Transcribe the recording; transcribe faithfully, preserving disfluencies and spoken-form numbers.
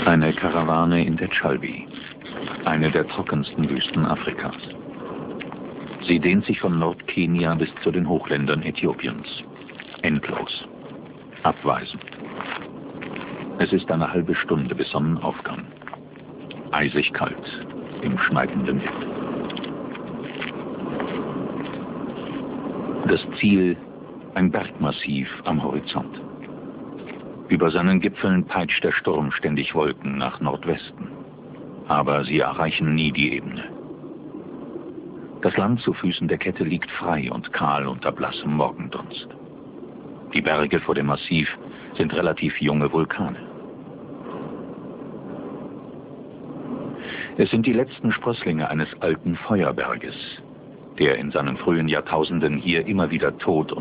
Eine Karawane in der Chalbi, eine der trockensten Wüsten Afrikas. Sie dehnt sich von Nordkenia bis zu den Hochländern Äthiopiens. Endlos. Abweisend. Es ist eine halbe Stunde bis Sonnenaufgang. Eisig kalt, im schneidenden Wind. Das Ziel, ein Bergmassiv am Horizont. Über seinen Gipfeln peitscht der Sturm ständig Wolken nach Nordwesten. Aber sie erreichen nie die Ebene. Das Land zu Füßen der Kette liegt frei und kahl unter blassem Morgendunst. Die Berge vor dem Massiv sind relativ junge Vulkane. Es sind die letzten Sprösslinge eines alten Feuerberges, der in seinen frühen Jahrtausenden hier immer wieder tot